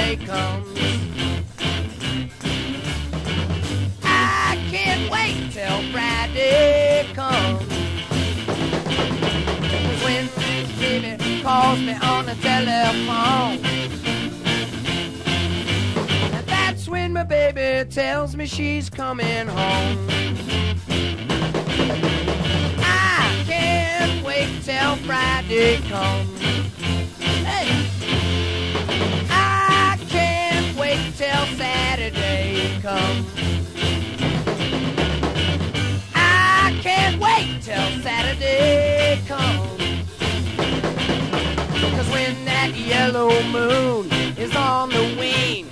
Monday comes. I can't wait till Friday comes. When baby calls me on the telephone, and that's when my baby tells me she's coming home. I can't wait till Friday comes. Hey, I can't wait till Saturday comes. I can't wait till Saturday comes. 'Cause when that yellow moon is on the wane,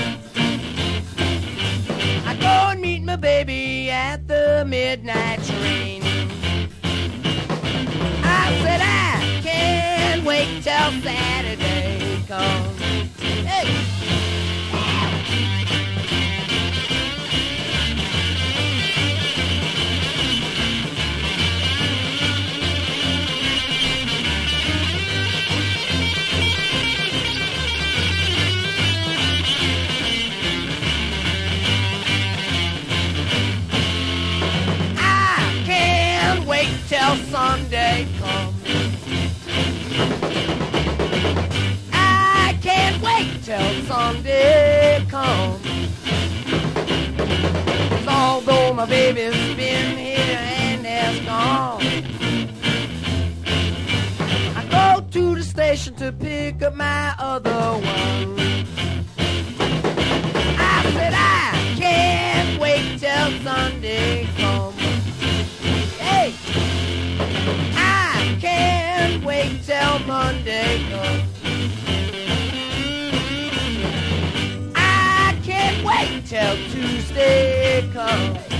I go and meet my baby at the midnight train. I said I can't wait till Saturday comes. Hey. Wait till Sunday comes. I can't wait till Sunday comes. 'Cause although my baby's been here and has gone, I go to the station to pick up my other one. I said I can't wait till Sunday comes. I can't wait till Monday comes. I can't wait till Tuesday comes.